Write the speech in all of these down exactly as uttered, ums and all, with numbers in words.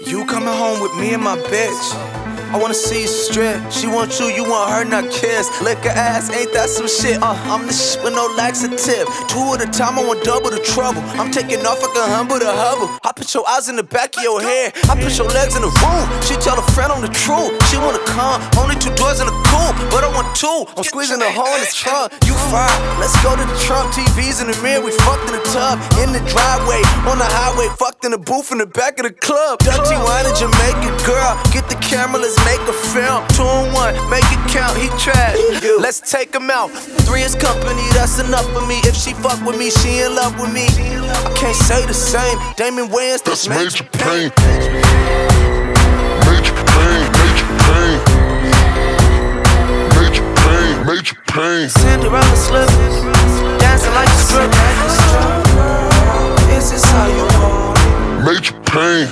You coming home with me and my bitch. I wanna see you strip. She want you, you want her, not kiss. Lick her ass, ain't that some shit? Uh, I'm the shit with no laxative. Two at a time, I want double the trouble. I'm taking off like a humble to hubble. I put your eyes in the back of your head. I put your legs in the room. She tell a friend on the truth. She wanna come, only two doors in the coupe, but I want two. I'm squeezing the hole in the trunk. You fire, let's go to the trunk. T V's in the mirror, we fucked in the tub. In the driveway, on the highway, fucked in the booth in the back of the club. Dirty wine and Jamaican girl, get the camera, let's make a film. Two and one, make it count, he trash. Let's take him out. Three is company, that's enough for me. If she fuck with me, she in love with me. I can't say the same. Damon Wayans, that's major pain. Major pain, major pain. Major pain, major pain. Cinderella slippers, dancing like a stripper. Is this how you want it? Major pain.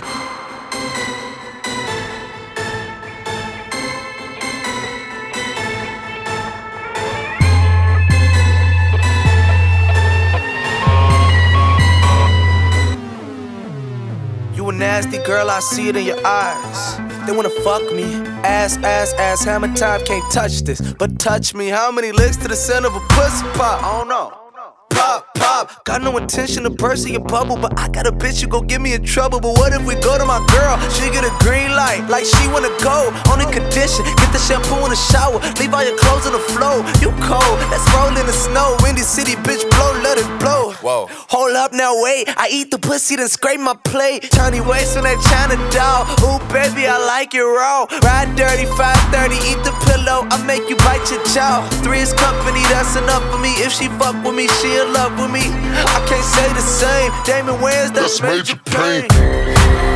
You a nasty girl, I see it in your eyes. They wanna fuck me. Ass, ass, ass, hammer time, can't touch this. But touch me, how many licks to the center of a pussy pop? I don't know. Pop, pop, got no intention to burst in your bubble, but I got a bitch who gon' get me in trouble. But what if we go to my girl? She get a green light, like she wanna go. On the condition, get the shampoo in the shower, leave all your clothes on the floor. You cold, let's roll in the snow. Windy City, bitch, blow, let it blow. Whoa. Hold up, now wait. I eat the pussy, then scrape my plate. Tiny waist on that China doll. Ooh, baby, I like it raw. Ride dirty, five thirty, eat the pillow. I make you bite your jaw. Three is company, that's enough for me. If she fuck with me, she in love with me. I can't say the same. Damon Wayans, that's, That's major pain.